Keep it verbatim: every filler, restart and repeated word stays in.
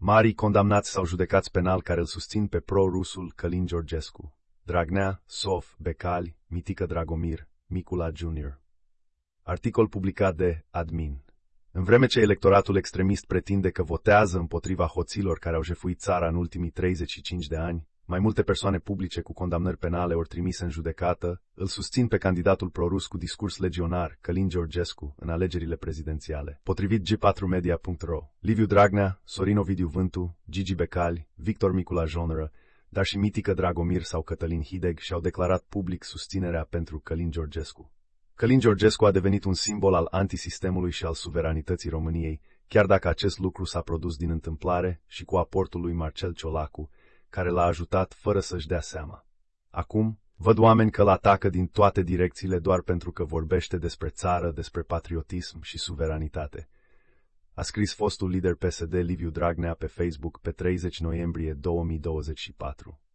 Marii condamnați sau judecați penal care îl susțin pe pro-rusul Călin Georgescu: Dragnea, Sov, Becali, Mitică Dragomir, Micula junior Articol publicat de Admin. În vreme ce electoratul extremist pretinde că votează împotriva hoților care au jefuit țara în ultimii treizeci și cinci de ani, mai multe persoane publice cu condamnări penale ori trimise în judecată îl susțin pe candidatul prorus cu discurs legionar, Călin Georgescu, în alegerile prezidențiale. Potrivit G patru media punct ro, Liviu Dragnea, Sorin Ovidiu Vântu, Gigi Becali, Victor Micula junior, dar și Mitică Dragomir sau Cătălin Hideg și-au declarat public susținerea pentru Călin Georgescu. Călin Georgescu a devenit un simbol al antisistemului și al suveranității României, chiar dacă acest lucru s-a produs din întâmplare și cu aportul lui Marcel Ciolacu, care l-a ajutat fără să-și dea seama. Acum, văd oameni că l-atacă din toate direcțiile doar pentru că vorbește despre țară, despre patriotism și suveranitate. A scris fostul lider P S D Liviu Dragnea pe Facebook pe treizeci noiembrie două mii douăzeci și patru.